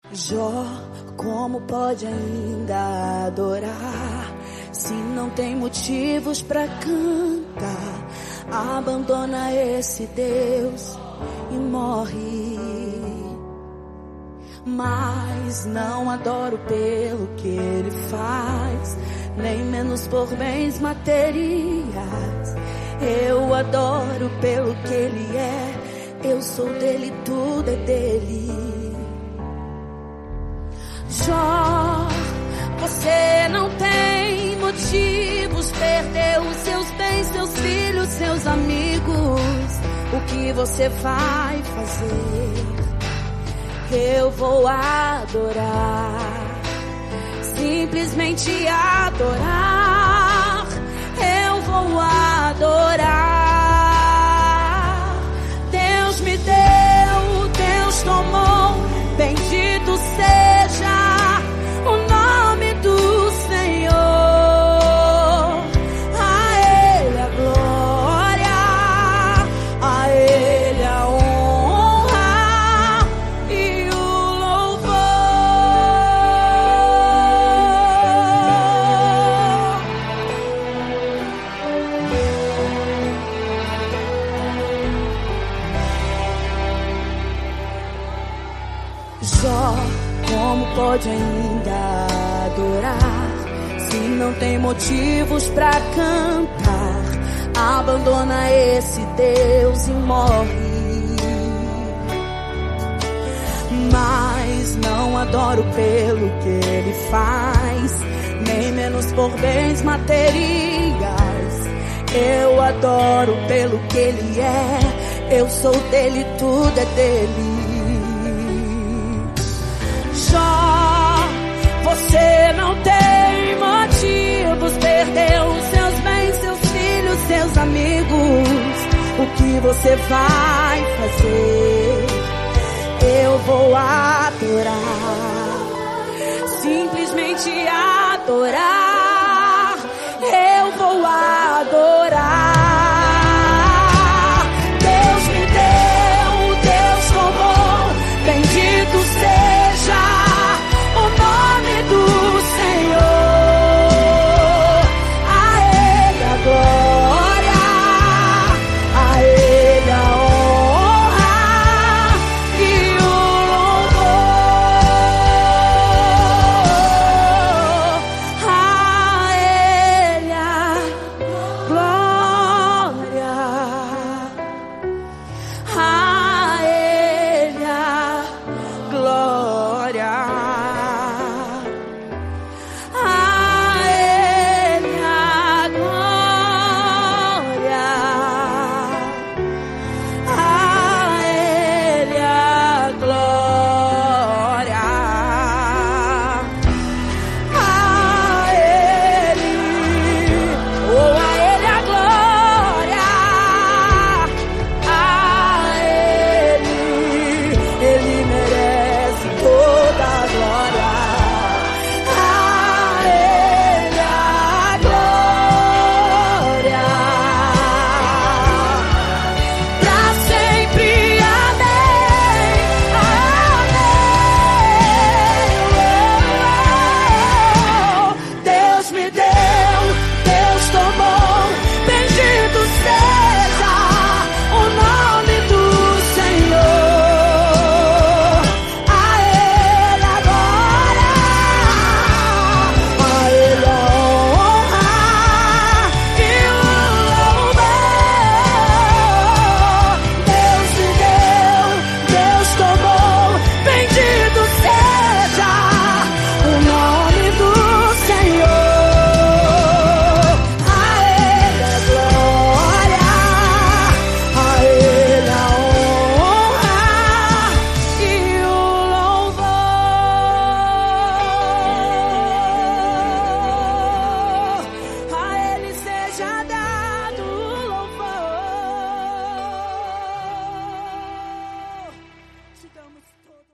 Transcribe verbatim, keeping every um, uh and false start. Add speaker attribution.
Speaker 1: Jó, como pode ainda adorar se não tem motivos pra cantar? Abandona esse Deus e morre. Mas não adoro pelo que ele faz, nem menos por bens materiais. Eu adoro pelo que ele é. Eu sou dele, tudo é dele. Jó, você não tem motivos, perdeu os seus bens, seus filhos, seus amigos. O que você vai fazer? Eu vou adorar, simplesmente adorar. Eu vou adorar. Deus me deu, Deus tomou, bendito seja o nome do Senhor. A Ele a glória, a Ele a honra e o louvor. Jó, como pode ainda adorar se não tem motivos pra cantar? Abandona esse Deus e morre. Mas não adoro pelo que ele faz, nem menos por bens materiais. Eu adoro pelo que ele é. Eu sou dele, tudo é dele. Jó, você não tem motivos, perdeu os seus bens, seus filhos, seus amigos. O que você vai fazer? Eu vou adorar, simplesmente adorar.